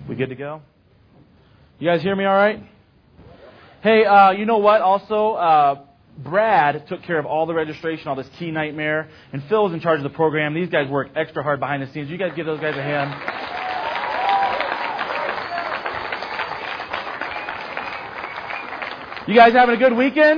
We good to go? You guys hear me all right? Hey, you know what? Also, Brad took care of all the registration, all this Key Nightmare, and Phil was in charge of the program. These guys work extra hard behind the scenes. You guys give those guys a hand. You guys having a good weekend?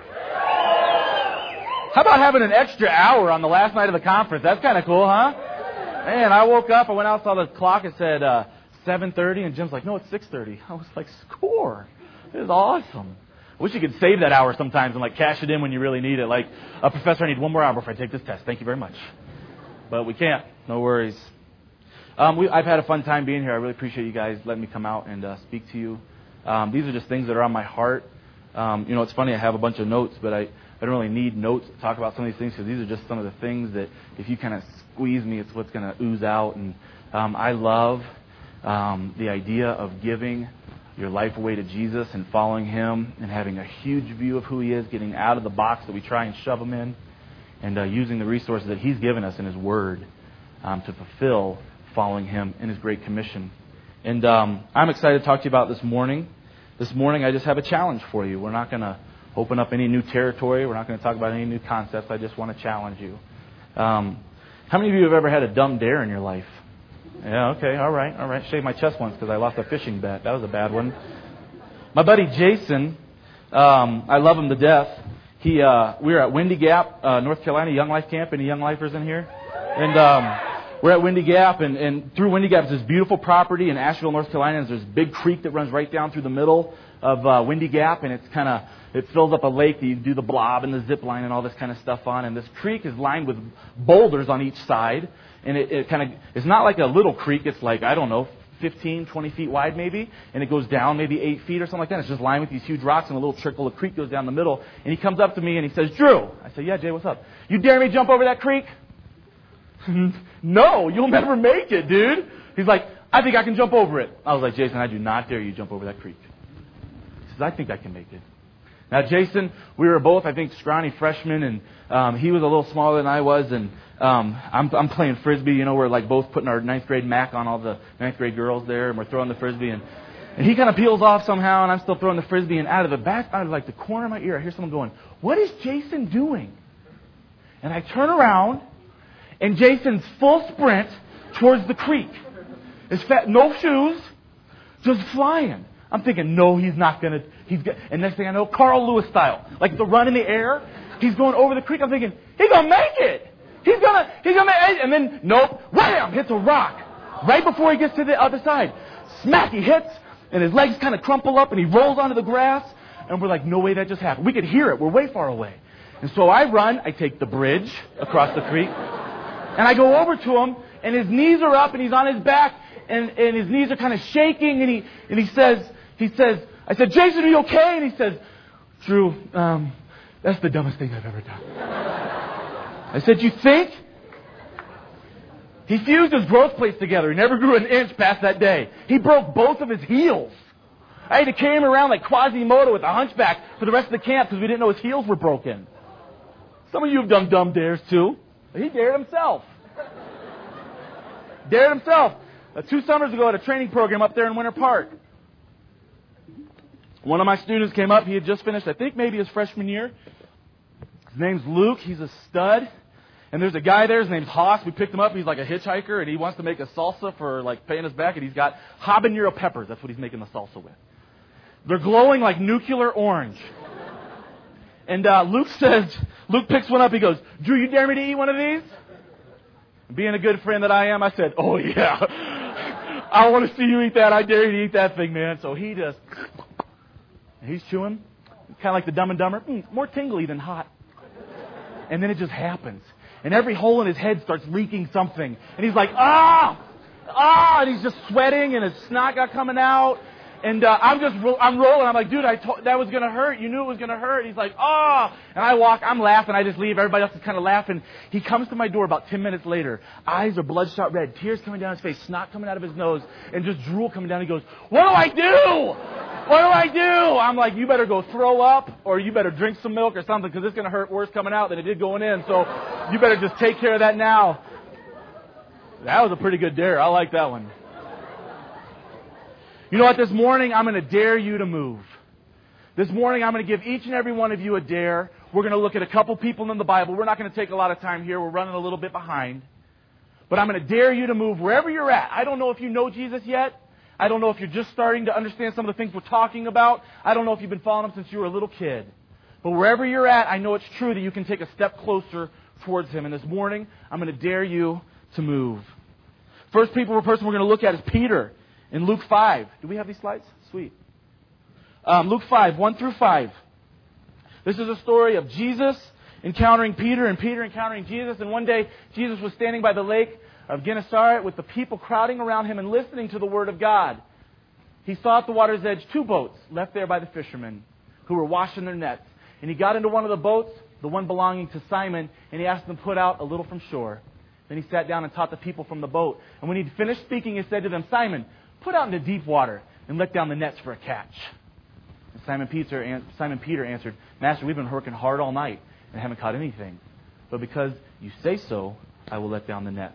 How about having an extra hour on the last night of the conference? That's kind of cool, huh? Man, I woke up, I went out, saw the clock, it said 7:30, and Jim's like, no, it's 6:30. I was like, score. This is awesome. I wish you could save that hour sometimes and like cash it in when you really need it. Like, Professor, I need one more hour before I take this test. Thank you very much. But we can't. No worries. I've had a fun time being here. I really appreciate you guys letting me come out and speak to you. These are just things that are on my heart. It's funny, I have a bunch of notes, but I don't really need notes to talk about some of these things because these are just some of the things that if you kind of squeeze me, it's what's going to ooze out. And I love the idea of giving your life away to Jesus and following Him and having a huge view of who He is, getting out of the box that we try and shove Him in, and using the resources that He's given us in His Word to fulfill following Him in His Great Commission. And I'm excited to talk to you about this morning. This morning I just have a challenge for you. We're not going to open up any new territory. We're not going to talk about any new concepts. I just want to challenge you. How many of you have ever had a dumb dare in your life? Yeah, okay, all right. Shaved my chest once because I lost a fishing bet. That was a bad one. My buddy Jason, I love him to death. We were at Windy Gap, North Carolina, Young Life Camp. Any Young Lifers in here? And we're at Windy Gap, and through Windy Gap is this beautiful property in Asheville, North Carolina. And there's this big creek that runs right down through the middle of Windy Gap, and it fills up a lake that you do the blob and the zip line and all this kind of stuff on. And this creek is lined with boulders on each side. And it's not like a little creek. It's like, 15, 20 feet wide maybe. And it goes down maybe 8 feet or something like that. It's just lined with these huge rocks, and a little trickle of creek goes down the middle. And he comes up to me and he says, Drew. I say, yeah, Jay, what's up? You dare me to jump over that creek? No, you'll never make it, dude. He's like, I think I can jump over it. I was like, Jason, I do not dare you jump over that creek. He says, I think I can make it. Now, Jason, we were both, I think, scrawny freshmen, and he was a little smaller than I was, and I'm playing Frisbee. We're like both putting our 9th grade mac on all the 9th grade girls there, and we're throwing the Frisbee, and he kind of peels off somehow, and I'm still throwing the Frisbee, and out of like the corner of my ear, I hear someone going, what is Jason doing? And I turn around, and Jason's full sprint towards the creek. No shoes, just flying. I'm thinking, no, he's not going to. And next thing I know, Carl Lewis style, like the run in the air, he's going over the creek. I'm thinking, he's going to make it. He's going to make it. And then, nope, wham, hits a rock right before he gets to the other side. Smack, he hits, and his legs kind of crumple up, and he rolls onto the grass. And we're like, no way that just happened. We could hear it. We're way far away. And so I run. I take the bridge across the creek, and I go over to him, and his knees are up, and he's on his back, and his knees are kind of shaking, and he says, I said, Jason, are you okay? And he says, Drew, that's the dumbest thing I've ever done. I said, you think? He fused his growth plates together. He never grew an inch past that day. He broke both of his heels. I had to carry him around like Quasimodo with a hunchback for the rest of the camp because we didn't know his heels were broken. Some of you have done dumb dares too. He dared himself. 2 summers ago at a training program up there in Winter Park. One of my students came up. He had just finished, I think, maybe his freshman year. His name's Luke. He's a stud. And there's a guy there. His name's Haas. We picked him up. He's like a hitchhiker, and he wants to make a salsa for like paying us back. And he's got habanero peppers. That's what he's making the salsa with. They're glowing like nuclear orange. And Luke picks one up. He goes, Drew, you dare me to eat one of these? Being a good friend that I am, I said, oh yeah. I want to see you eat that. I dare you to eat that thing, man. So he just... He's chewing, kind of like the Dumb and Dumber, more tingly than hot. And then it just happens. And every hole in his head starts leaking something. And he's like, and he's just sweating, and his snot got coming out. And I'm rolling. I'm like, dude, that was going to hurt. You knew it was going to hurt. He's like, And I walk. I'm laughing. I just leave. Everybody else is kind of laughing. He comes to my door about 10 minutes later. Eyes are bloodshot red. Tears coming down his face. Snot coming out of his nose. And just drool coming down. He goes, what do I do? What do I do? I'm like, you better go throw up, or you better drink some milk or something, because it's going to hurt worse coming out than it did going in. So you better just take care of that now. That was a pretty good dare. I like that one. You know what? This morning, I'm going to dare you to move. This morning, I'm going to give each and every one of you a dare. We're going to look at a couple people in the Bible. We're not going to take a lot of time here. We're running a little bit behind. But I'm going to dare you to move wherever you're at. I don't know if you know Jesus yet. I don't know if you're just starting to understand some of the things we're talking about. I don't know if you've been following Him since you were a little kid. But wherever you're at, I know it's true that you can take a step closer towards Him. And this morning, I'm going to dare you to move. First person we're going to look at is Peter in Luke 5. Do we have these slides? Sweet. Luke 5, 1 through 5. This is a story of Jesus encountering Peter and Peter encountering Jesus. And one day, Jesus was standing by the lake of Gennesaret with the people crowding around Him and listening to the Word of God. He saw at the water's edge 2 boats left there by the fishermen who were washing their nets. And He got into one of the boats, the one belonging to Simon, and He asked them to put out a little from shore. Then He sat down and taught the people from the boat. And when He'd finished speaking, He said to them, Simon, put out into deep water and let down the nets for a catch. And Simon Peter answered, Master, we've been working hard all night and haven't caught anything. But because you say so, I will let down the nets.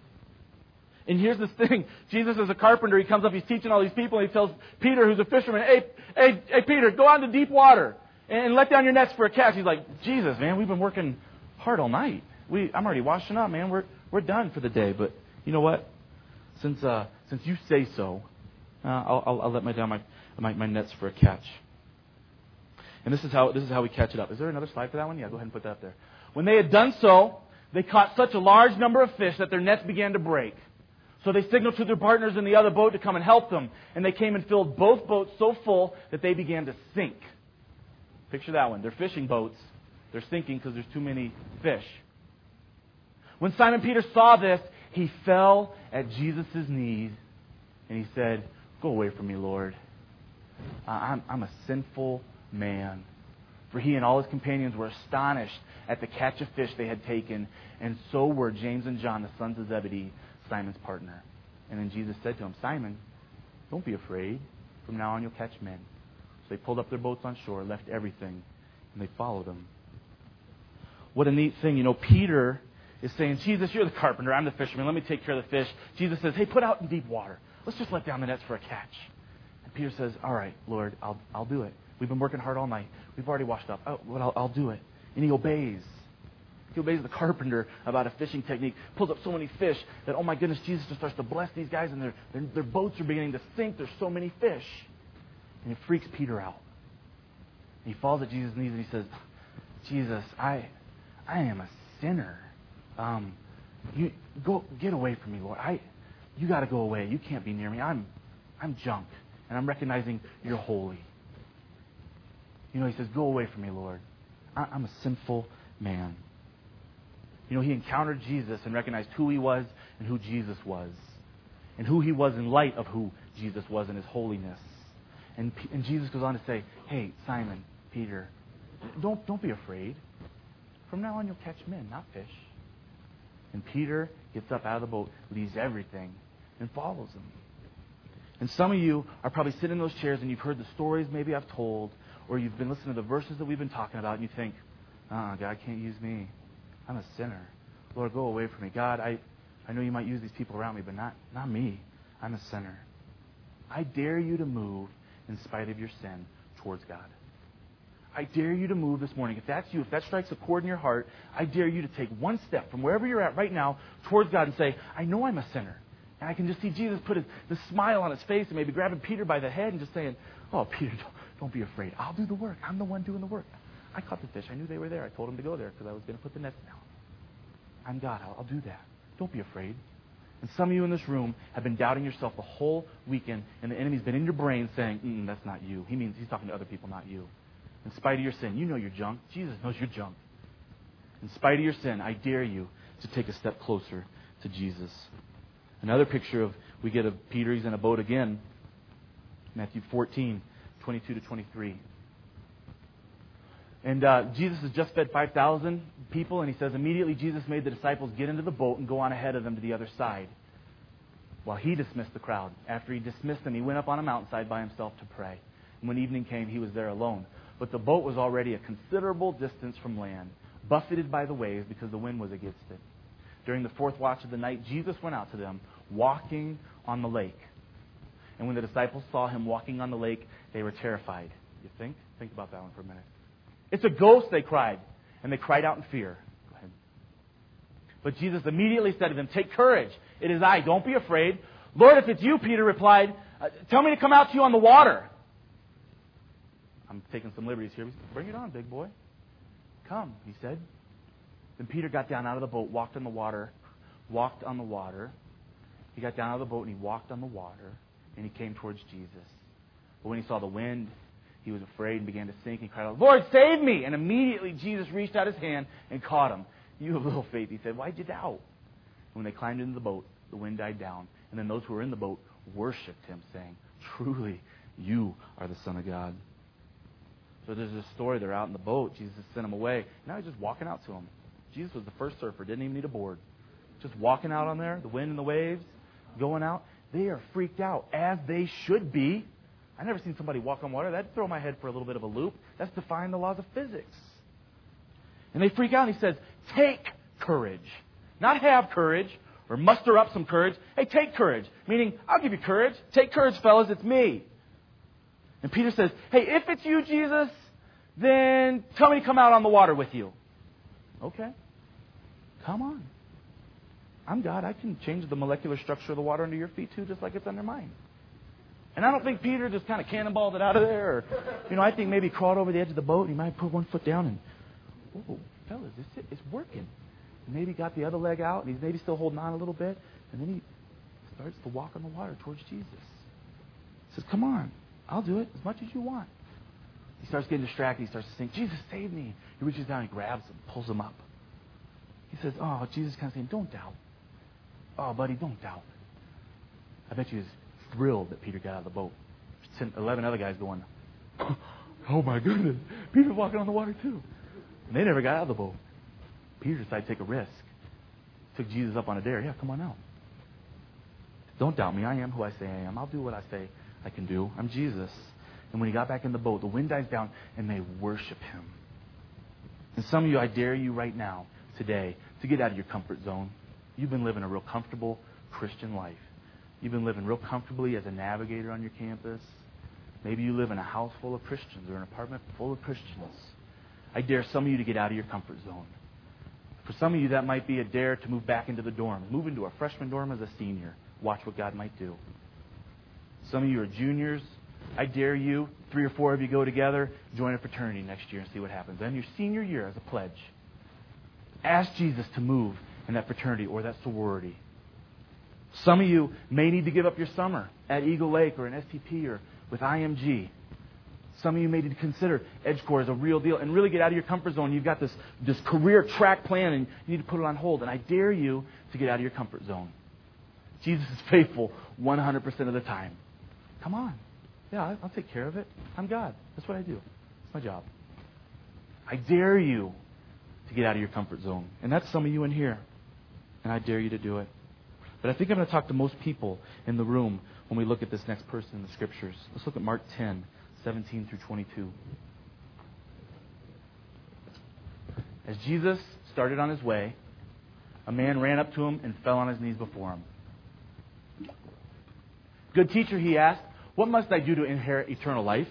And here's this thing. Jesus is a carpenter. He comes up, He's teaching all these people, and He tells Peter, who's a fisherman, hey, Peter, go out into deep water and let down your nets for a catch. He's like, Jesus, man, we've been working hard all night. I'm already washing up, man. We're done for the day. But you know what? Since you say so, I'll let down my nets for a catch. And this is how we catch it up. Is there another slide for that one? Yeah, go ahead and put that up there. When they had done so, they caught such a large number of fish that their nets began to break. So they signaled to their partners in the other boat to come and help them. And they came and filled both boats so full that they began to sink. Picture that one. They're fishing boats. They're sinking because there's too many fish. When Simon Peter saw this, he fell at Jesus' knees and he said, Go away from me, Lord. I'm a sinful man. For he and all his companions were astonished at the catch of fish they had taken, and so were James and John, the sons of Zebedee, Simon's partner. And then Jesus said to him, Simon, don't be afraid. From now on you'll catch men. So they pulled up their boats on shore, left everything, and they followed him. What a neat thing. You know, Peter is saying, Jesus, you're the carpenter, I'm the fisherman, let me take care of the fish. Jesus says, hey, put out in deep water. Let's just let down the nets for a catch. And Peter says, all right, Lord, I'll do it. We've been working hard all night. We've already washed up. Oh, well, I'll do it. And he obeys. He obeys the carpenter about a fishing technique. Pulls up so many fish that, oh my goodness, Jesus just starts to bless these guys, and their boats are beginning to sink. There's so many fish. And it freaks Peter out. And he falls at Jesus' knees and he says, Jesus, I am a sinner. You get away from me, Lord. You got to go away. You can't be near me. I'm junk, and I'm recognizing you're holy. You know, he says, go away from me, Lord. I'm a sinful man. You know, he encountered Jesus and recognized who he was and who Jesus was, and who he was in light of who Jesus was in his holiness. And Jesus goes on to say, hey, Simon, Peter, don't be afraid. From now on, you'll catch men, not fish. And Peter gets up out of the boat, leaves everything, and follows him. And some of you are probably sitting in those chairs and you've heard the stories maybe I've told, or you've been listening to the verses that we've been talking about, and you think, God can't use me. I'm a sinner. Lord, go away from me. God, I know you might use these people around me, but not me. I'm a sinner. I dare you to move in spite of your sin towards God. I dare you to move this morning. If that's you, if that strikes a chord in your heart, I dare you to take one step from wherever you're at right now towards God and say, I know I'm a sinner. And I can just see Jesus put the smile on his face and maybe grabbing Peter by the head and just saying, oh, Peter, don't be afraid. I'll do the work. I'm the one doing the work. I caught the fish. I knew they were there. I told him to go there because I was going to put the nets down. I'm God. I'll do that. Don't be afraid. And some of you in this room have been doubting yourself the whole weekend, and the enemy's been in your brain saying, that's not you. He's talking to other people, not you. In spite of your sin, you know you're junk. Jesus knows you're junk. In spite of your sin, I dare you to take a step closer to Jesus. Another picture we get of Peter, he's in a boat again. Matthew 14, 22 to 23. And Jesus has just fed 5,000 people, and he says, immediately Jesus made the disciples get into the boat and go on ahead of them to the other side, while he dismissed the crowd. After he dismissed them, he went up on a mountainside by himself to pray. And when evening came, he was there alone. But the boat was already a considerable distance from land, buffeted by the waves because the wind was against it. During the fourth watch of the night, Jesus went out to them, walking on the lake. And when the disciples saw him walking on the lake, they were terrified. You think? Think about that one for a minute. It's a ghost, they cried. And they cried out in fear. Go ahead. But Jesus immediately said to them, take courage. It is I. Don't be afraid. Lord, if it's you, Peter replied, tell me to come out to you on the water. I'm taking some liberties here. Bring it on, big boy. Come, he said. Then Peter got down out of the boat, walked on the water. He got down out of the boat and he walked on the water. And he came towards Jesus. But when he saw the wind, he was afraid and began to sink. He cried out, Lord, save me! And immediately Jesus reached out his hand and caught him. You have little faith, he said. Why'd you doubt? And when they climbed into the boat, the wind died down. And then those who were in the boat worshipped him, saying, truly, you are the Son of God. So there's this story. They're out in the boat. Jesus sent them away. Now he's just walking out to them. Jesus was the first surfer. Didn't even need a board. Just walking out on there, the wind and the waves, going out. They are freaked out, as they should be. I've never seen somebody walk on water. That'd throw my head for a little bit of a loop. That's defying the laws of physics. And they freak out, and he says, take courage. Not have courage or muster up some courage. Hey, take courage. Meaning, I'll give you courage. Take courage, fellas. It's me. And Peter says, hey, if it's you, Jesus, then tell me to come out on the water with you. Okay. Come on. I'm God. I can change the molecular structure of the water under your feet too, just like it's under mine. And I don't think Peter just kind of cannonballed it out of there. Or, I think maybe he crawled over the edge of the boat and he might put one foot down and, whoa, fellas, it's working. And maybe got the other leg out and he's maybe still holding on a little bit. And then he starts to walk on the water towards Jesus. He says, come on. I'll do it as much as you want. He starts getting distracted. He starts to sing, Jesus, save me. He reaches down and grabs him, pulls him up. He says, oh, Jesus kind of saying, don't doubt. Oh, buddy, don't doubt. I bet you he was thrilled that Peter got out of the boat. 11 other guys going, oh my goodness, Peter's walking on the water too. And they never got out of the boat. Peter decided to take a risk. Took Jesus up on a dare. Yeah, come on out. Don't doubt me. I am who I say I am. I'll do what I say I can do. I'm Jesus. And when he got back in the boat, the wind dies down and they worship him. And some of you, I dare you right now, today, to get out of your comfort zone. You've been living a real comfortable Christian life. You've been living real comfortably as a navigator on your campus. Maybe you live in a house full of Christians or an apartment full of Christians. I dare some of you to get out of your comfort zone. For some of you, that might be a dare to move back into the dorm. Move into a freshman dorm as a senior. Watch what God might do. Some of you are juniors. I dare you, 3 or 4 of you go together, join a fraternity next year and see what happens. Then your senior year as a pledge. Ask Jesus to move in that fraternity or that sorority. Some of you may need to give up your summer at Eagle Lake or an STP or with IMG. Some of you may need to consider EdgeCore as a real deal and really get out of your comfort zone. You've got this career track plan and you need to put it on hold. And I dare you to get out of your comfort zone. Jesus is faithful 100% of the time. Come on. Yeah, I'll take care of it. I'm God. That's what I do. It's my job. I dare you to get out of your comfort zone. And that's some of you in here. And I dare you to do it. But I think I'm going to talk to most people in the room when we look at this next person in the Scriptures. Let's look at Mark 10, 17 through 22. As Jesus started on his way, a man ran up to him and fell on his knees before him. Good teacher, he asked, what must I do to inherit eternal life?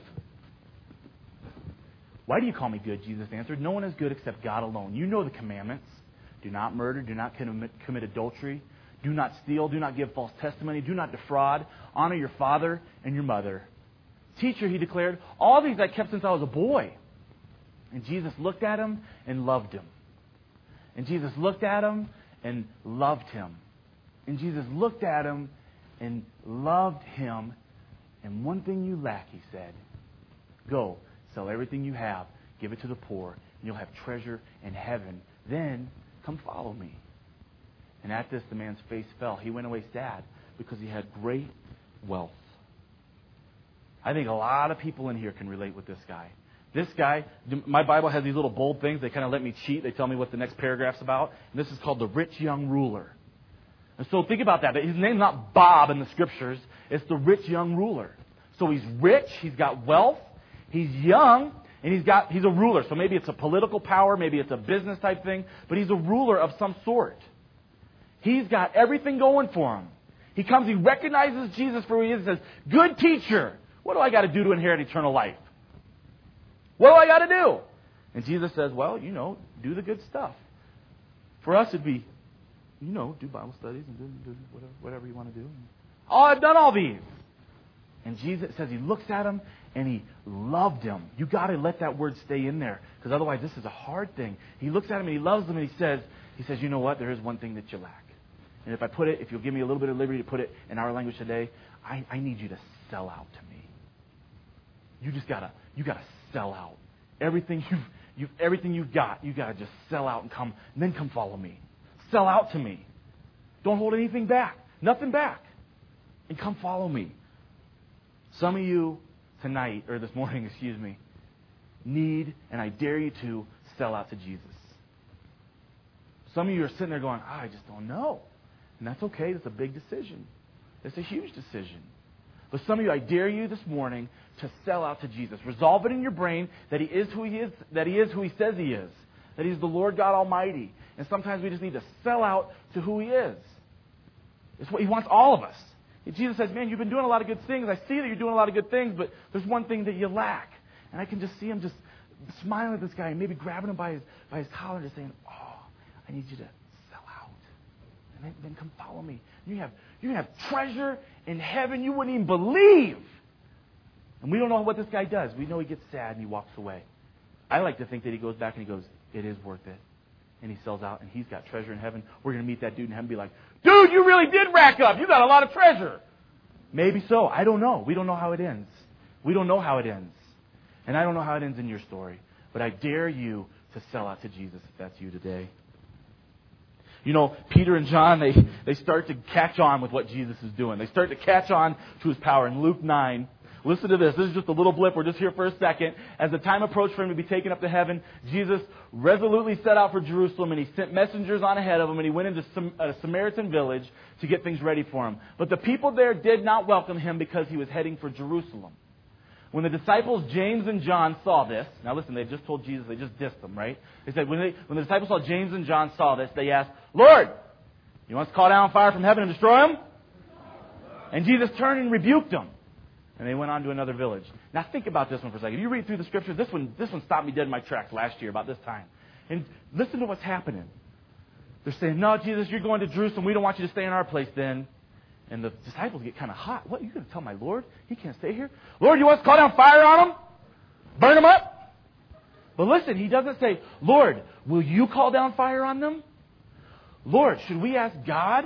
Why do you call me good? Jesus answered. No one is good except God alone. You know the commandments. Do not murder. Do not commit adultery. Do not steal. Do not give false testimony. Do not defraud. Honor your father and your mother. Teacher, he declared, all these I kept since I was a boy. And Jesus looked at him and loved him. And Jesus looked at him and loved him. And Jesus looked at him and loved him. And one thing you lack, he said, go, sell everything you have, give it to the poor, and you'll have treasure in heaven. Then come follow me. And at this, the man's face fell. He went away sad because he had great wealth. I think a lot of people in here can relate with this guy. This guy, my Bible has these little bold things. They kind of let me cheat. They tell me what the next paragraph's about. And this is called the rich young ruler. And so think about that. His name's not Bob in the Scriptures. It's the rich young ruler. So he's rich. He's got wealth. He's young. And he's a ruler. So maybe it's a political power. Maybe it's a business type thing. But he's a ruler of some sort. He's got everything going for him. He comes, he recognizes Jesus for who he is and says, good teacher, what do I got to do to inherit eternal life? What do I got to do? And Jesus says, well, do the good stuff. For us, it'd be, do Bible studies and do whatever you want to do. Oh, I've done all these. And Jesus says he looks at him and he loved him. You got to let that word stay in there, because otherwise this is a hard thing. He looks at him and he loves him and he says, you know what? There is one thing that you lack. And if you'll give me a little bit of liberty to put it in our language today, I need you to sell out to me. You gotta sell out. Everything you've got, you gotta just sell out and then come follow me. Sell out to me. Don't hold anything back. Nothing back. And come follow me. Some of you tonight, or this morning, need, and I dare you to, sell out to Jesus. Some of you are sitting there going, I just don't know. And that's okay. It's a big decision. It's a huge decision. But some of you, I dare you this morning to sell out to Jesus. Resolve it in your brain that He is who He is, that He is who He says He is, that He's the Lord God Almighty. And sometimes we just need to sell out to who He is. It's what He wants all of us. Jesus says, man, you've been doing a lot of good things. I see that you're doing a lot of good things, but there's one thing that you lack. And I can just see Him just smiling at this guy and maybe grabbing him by his collar and just saying, oh, I need you to sell out. And then come follow me. You have treasure in heaven you wouldn't even believe. And we don't know what this guy does. We know he gets sad and he walks away. I like to think that he goes back and he goes, it is worth it. And he sells out and he's got treasure in heaven. We're going to meet that dude in heaven and be like, dude, you really did rack up. You got a lot of treasure. Maybe so. I don't know. We don't know how it ends. We don't know how it ends. And I don't know how it ends in your story. But I dare you to sell out to Jesus if that's you today. Peter and John, they start to catch on with what Jesus is doing. They start to catch on to His power. In Luke 9, listen to this. This is just a little blip. We're just here for a second. As the time approached for Him to be taken up to heaven, Jesus resolutely set out for Jerusalem, and He sent messengers on ahead of Him, and He went into a Samaritan village to get things ready for Him. But the people there did not welcome Him because He was heading for Jerusalem. When the disciples James and John saw this, now listen, they just told Jesus, they just dissed them, right? They said, when the disciples saw James and John saw this, they asked, Lord, you want us to call down fire from heaven and destroy them? And Jesus turned and rebuked them. And they went on to another village. Now think about this one for a second. If you read through the Scriptures, this one stopped me dead in my tracks last year about this time. And listen to what's happening. They're saying, no, Jesus, you're going to Jerusalem. We don't want you to stay in our place then. And the disciples get kind of hot. What, are you going to tell my Lord He can't stay here? Lord, you want us to call down fire on him? Burn him up? But listen, He doesn't say, Lord, will you call down fire on them? Lord, should we ask God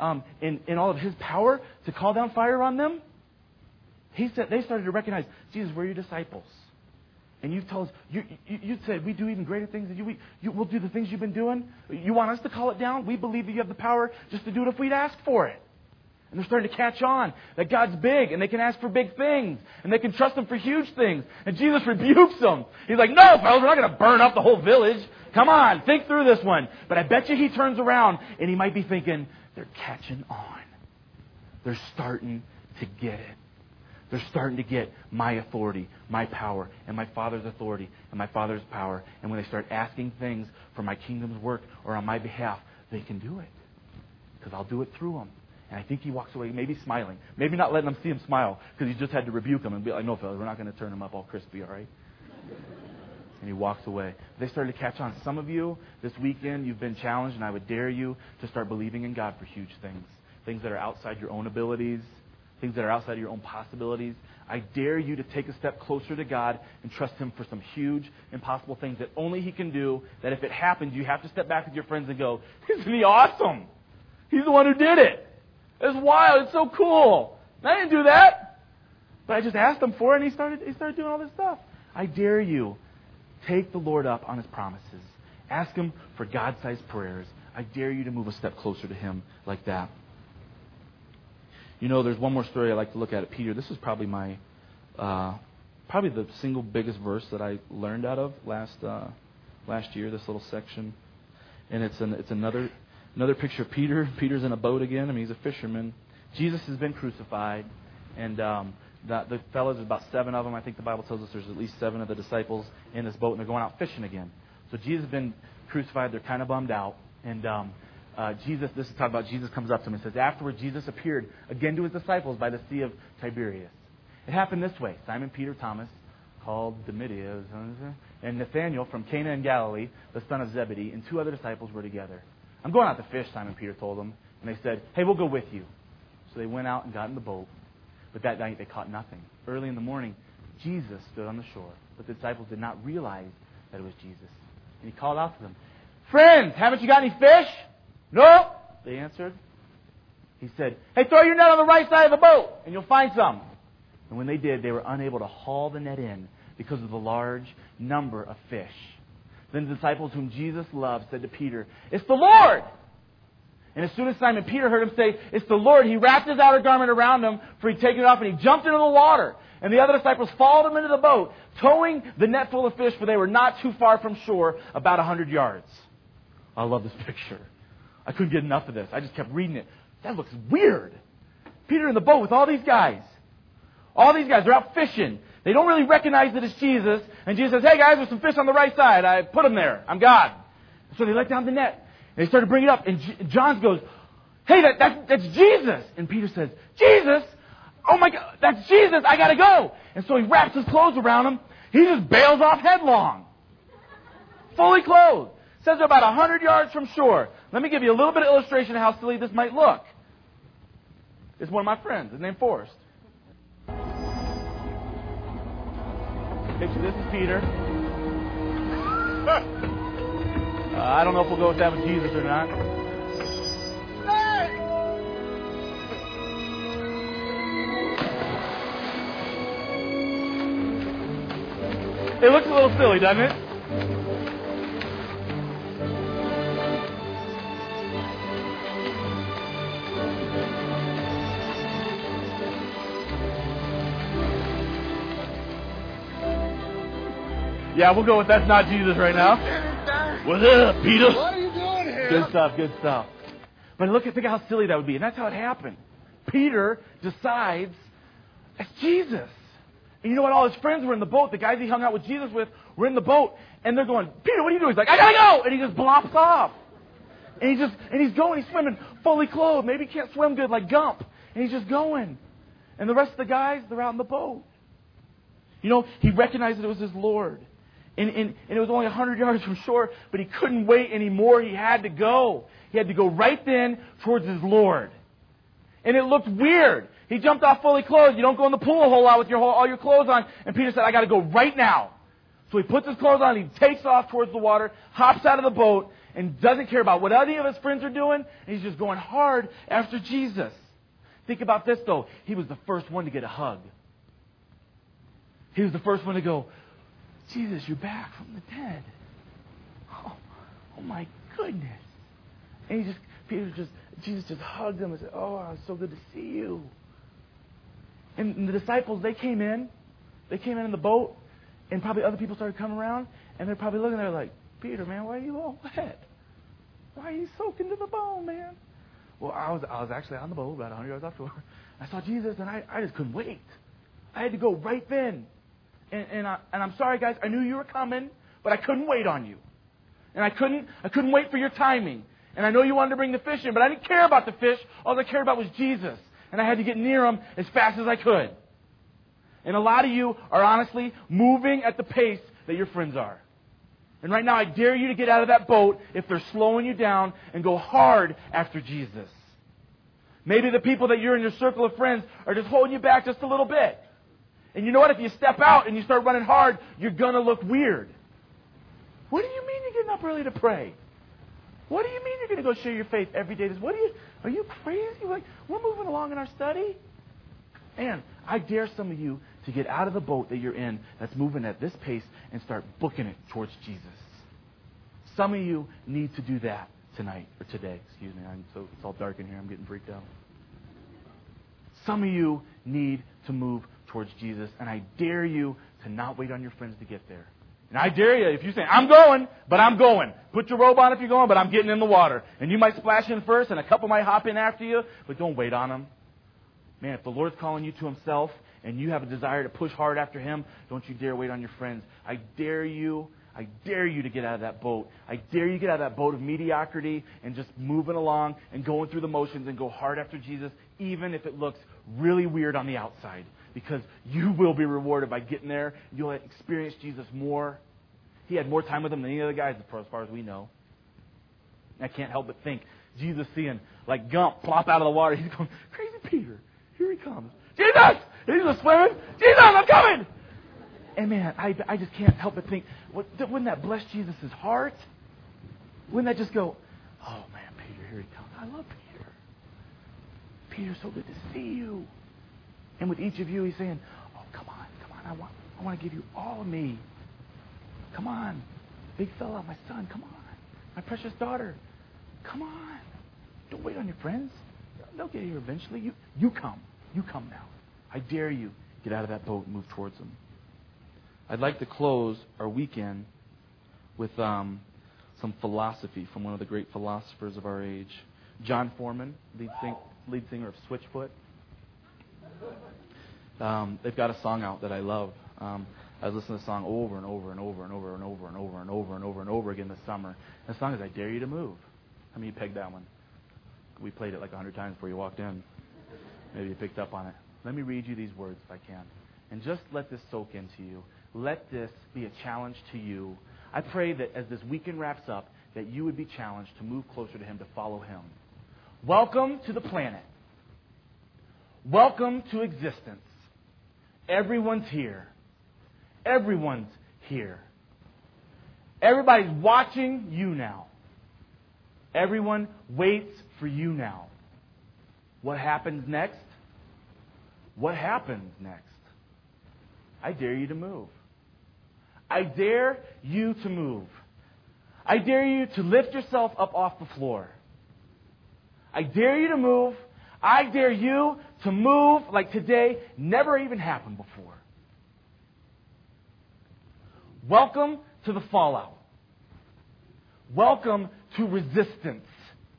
in all of His power to call down fire on them? They started to recognize, Jesus, we're your disciples. And you've told us, you said we do even greater things than you. We'll do the things you've been doing. You want us to call it down? We believe that you have the power just to do it if we'd ask for it. And they're starting to catch on that God's big and they can ask for big things and they can trust Him for huge things. And Jesus rebukes them. He's like, no, fellas, we're not going to burn up the whole village. Come on, think through this one. But I bet you He turns around and He might be thinking, they're catching on. They're starting to get it. They're starting to get my authority, my power, and my Father's authority and my Father's power. And when they start asking things for my kingdom's work or on my behalf, they can do it. Because I'll do it through them. And I think He walks away maybe smiling. Maybe not letting them see Him smile because He just had to rebuke them and be like, no, fellas, we're not going to turn Him up all crispy, all right? And He walks away. They started to catch on. Some of you, this weekend, you've been challenged, and I would dare you to start believing in God for huge things. Things that are outside your own abilities. Things that are outside your own possibilities. I dare you to take a step closer to God and trust Him for some huge, impossible things that only He can do, that if it happens, you have to step back with your friends and go, isn't He awesome? He's the one who did it. It's wild. It's so cool. I didn't do that. But I just asked Him for it, and He started doing all this stuff. I dare you, take the Lord up on His promises. Ask Him for God-sized prayers. I dare you to move a step closer to Him like that. There's one more story I like to look at Peter. This is probably my, probably the single biggest verse that I learned out of last year, this little section. And it's another picture of Peter. Peter's in a boat again. He's a fisherman. Jesus has been crucified. And the fellows, about 7 of them, I think the Bible tells us there's at least 7 of the disciples in this boat, and they're going out fishing again. So Jesus has been crucified. They're kind of bummed out. And Jesus, this is talking about Jesus comes up to him and says, afterward Jesus appeared again to his disciples by the Sea of Tiberias. It happened this way. Simon Peter, Thomas, called Didymus, and Nathanael from Cana in Galilee, the son of Zebedee, and 2 other disciples were together. I'm going out to fish, Simon Peter told them. And they said, hey, we'll go with you. So they went out and got in the boat. But that night they caught nothing. Early in the morning, Jesus stood on the shore. But the disciples did not realize that it was Jesus. And he called out to them, friends, haven't you got any fish? No, they answered. He said, hey, throw your net on the right side of the boat, and you'll find some. And when they did, they were unable to haul the net in because of the large number of fish. Then the disciples whom Jesus loved said to Peter, it's the Lord! And as soon as Simon Peter heard him say, it's the Lord, he wrapped his outer garment around him, for he'd taken it off, and he jumped into the water. And the other disciples followed him into the boat, towing the net full of fish, for they were not too far from shore, about 100 yards. I love this picture. I couldn't get enough of this. I just kept reading it. That looks weird. Peter in the boat with all these guys. All these guys are out fishing. They don't really recognize that it's Jesus. And Jesus says, hey guys, there's some fish on the right side. I put them there. I'm God. So they let down the net. And they started bringing it up. And John goes, hey, that's Jesus. And Peter says, Jesus? Oh my God, that's Jesus. I got to go. And so he wraps his clothes around him. He just bails off headlong. Fully clothed. Says they're about 100 yards from shore. Let me give you a little bit of illustration of how silly this might look. It's one of my friends. His name's Forrest. This is Peter. I don't know if we'll go with that with Jesus or not. It looks a little silly, doesn't it? Yeah, we'll go with that's not Jesus right now. What's up, Peter? What are you doing here? Good stuff, good stuff. But think how silly that would be. And that's how it happened. Peter decides it's Jesus. And you know what? All his friends were in the boat. The guys he hung out with Jesus with were in the boat. And they're going, Peter, what are you doing? He's like, I gotta go! And he just blops off. And he's going, he's swimming fully clothed. Maybe he can't swim good like Gump. And he's just going. And the rest of the guys, they're out in the boat. You know, he recognized that it was his Lord. And it was only 100 yards from shore, but he couldn't wait anymore. He had to go. He had to go right then towards his Lord. And it looked weird. He jumped off fully clothed. You don't go in the pool a whole lot with all your clothes on. And Peter said, I got to go right now. So he puts his clothes on, he takes off towards the water, hops out of the boat, and doesn't care about what any of his friends are doing. And he's just going hard after Jesus. Think about this, though. He was the first one to get a hug. He was the first one to go, Jesus, you're back from the dead. Oh my goodness. And Jesus just hugged him and said, oh, it's so good to see you. And the disciples, they came in the boat, and probably other people started coming around, and they're probably looking there like, Peter, man, why are you all wet? Why are you soaking to the bone, man? Well, I was actually on the boat about 100 yards offshore. I saw Jesus, and I just couldn't wait. I had to go right then. And I'm sorry, guys. I knew you were coming, but I couldn't wait on you. And I couldn't wait for your timing. And I know you wanted to bring the fish in, but I didn't care about the fish. All I cared about was Jesus. And I had to get near him as fast as I could. And a lot of you are honestly moving at the pace that your friends are. And right now, I dare you to get out of that boat if they're slowing you down and go hard after Jesus. Maybe the people that you're in your circle of friends are just holding you back just a little bit. And you know what? If you step out and you start running hard, you're going to look weird. What do you mean you're getting up early to pray? What do you mean you're going to go share your faith every day? Are you crazy? Like, we're moving along in our study. Man, I dare some of you to get out of the boat that you're in that's moving at this pace and start booking it towards Jesus. Some of you need to do that tonight, or today. Excuse me, it's all dark in here. I'm getting freaked out. Some of you need to move towards Jesus, and I dare you to not wait on your friends to get there. And I dare you, if you say, I'm going, but I'm going. Put your robe on if you're going, but I'm getting in the water. And you might splash in first, and a couple might hop in after you, but don't wait on them. Man, if the Lord's calling you to himself, and you have a desire to push hard after him, don't you dare wait on your friends. I dare you I dare you to get out of that boat. I dare you to get out of that boat of mediocrity and just moving along and going through the motions and go hard after Jesus, even if it looks really weird on the outside. Because you will be rewarded by getting there. You'll experience Jesus more. He had more time with him than any other guys, as far as we know. I can't help but think Jesus seeing like Gump plop out of the water. He's going, crazy Peter, here he comes. Jesus! He's just swimming. Jesus, I'm coming! And man, I just can't help but think, wouldn't that bless Jesus' heart? Wouldn't that just go, oh man, Peter, here he comes. I love Peter. Peter, so good to see you. And with each of you, he's saying, oh, come on, I want to give you all of me. Come on, big fella, my son, come on. My precious daughter, come on. Don't wait on your friends. They'll get here eventually. You come. You come now. I dare you. Get out of that boat and move towards them. I'd like to close our weekend with some philosophy from one of the great philosophers of our age. John Foreman, lead singer of Switchfoot. They've got a song out that I love. I was listening to the song over and over and over and over and over and over and over and over and over again this summer. And the song is I Dare You to Move. How many of you pegged that one? We played it like 100 times before you walked in. Maybe you picked up on it. Let me read you these words if I can. And just let this soak into you. Let this be a challenge to you. I pray that as this weekend wraps up, that you would be challenged to move closer to Him, to follow Him. Welcome to the planet. Welcome to existence. Everyone's here. Everyone's here. Everybody's watching you now. Everyone waits for you now. What happens next? What happens next? I dare you to move. I dare you to move. I dare you to lift yourself up off the floor. I dare you to move. I dare you to move like today never even happened before. Welcome to the fallout. Welcome to resistance.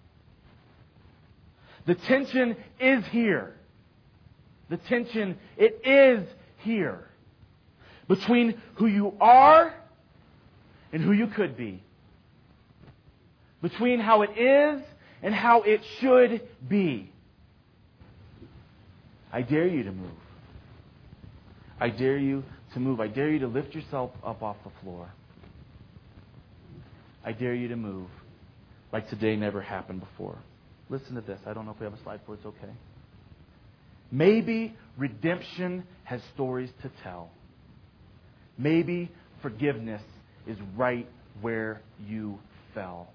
The tension is here. The tension, it is here. Between who you are and who you could be. Between how it is and how it should be. I dare you to move. I dare you to move. I dare you to lift yourself up off the floor. I dare you to move like today never happened before. Listen to this. I don't know if we have a slide for it. It's okay. Maybe redemption has stories to tell. Maybe forgiveness is right where you fell.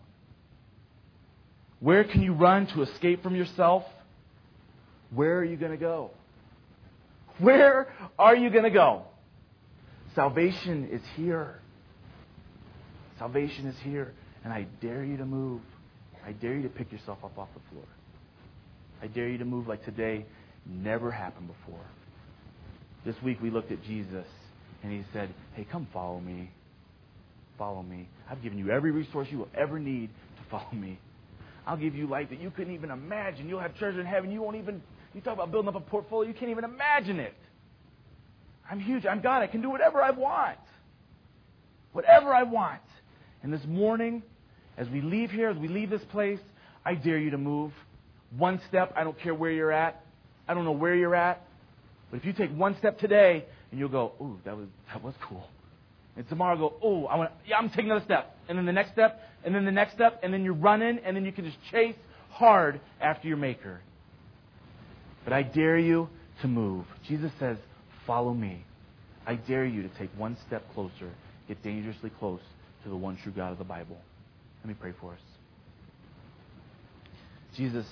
Where can you run to escape from yourself? Where are you going to go? Where are you going to go? Salvation is here. Salvation is here. And I dare you to move. I dare you to pick yourself up off the floor. I dare you to move like today never happened before. This week we looked at Jesus and He said, hey, come follow me. Follow me. I've given you every resource you will ever need to follow me. I'll give you life that you couldn't even imagine. You'll have treasure in heaven. You talk about building up a portfolio, you can't even imagine it. I'm huge. I'm God. I can do whatever I want. Whatever I want. And this morning, as we leave here, as we leave this place, I dare you to move. One step. I don't care where you're at. I don't know where you're at. But if you take one step today, and you'll go, ooh, that was cool. And tomorrow go, oh, I'm taking another step. And then the next step, and then the next step, and then you're running, and then you can just chase hard after your Maker. But I dare you to move. Jesus says, follow me. I dare you to take one step closer, get dangerously close to the one true God of the Bible. Let me pray for us. Jesus,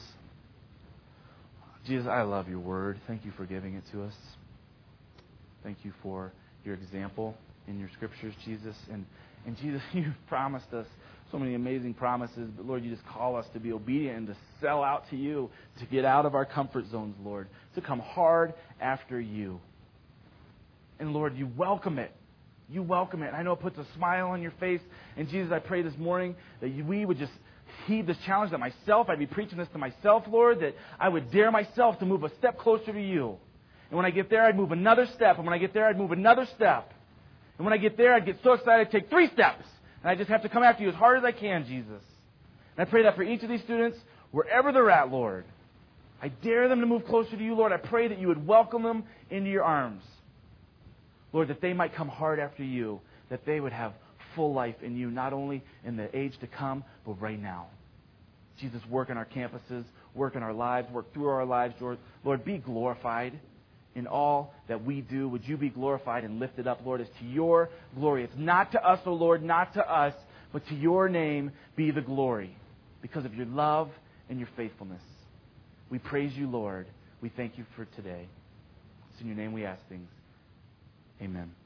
I love your word. Thank you for giving it to us. Thank you for your example in your scriptures, Jesus. And Jesus, you've promised us so many amazing promises. But Lord, you just call us to be obedient and to sell out to you, to get out of our comfort zones, Lord, to come hard after you. And Lord, you welcome it. You welcome it. And I know it puts a smile on your face. And Jesus, I pray this morning that we would just heed this challenge, that myself, I'd be preaching this to myself, Lord, that I would dare myself to move a step closer to you. And when I get there, I'd move another step. And when I get there, I'd move another step. And when I get there, I'd get so excited, I'd take 3 steps. And I just have to come after you as hard as I can, Jesus. And I pray that for each of these students, wherever they're at, Lord, I dare them to move closer to you, Lord. I pray that you would welcome them into your arms. Lord, that they might come hard after you, that they would have full life in you, not only in the age to come, but right now. Jesus, work in our campuses, work in our lives, work through our lives. Lord, be glorified in all that we do. Would you be glorified and lifted up, Lord? It's to your glory. It's not to us, O Lord, not to us, but to your name be the glory because of your love and your faithfulness. We praise you, Lord. We thank you for today. It's in your name we ask things. Amen.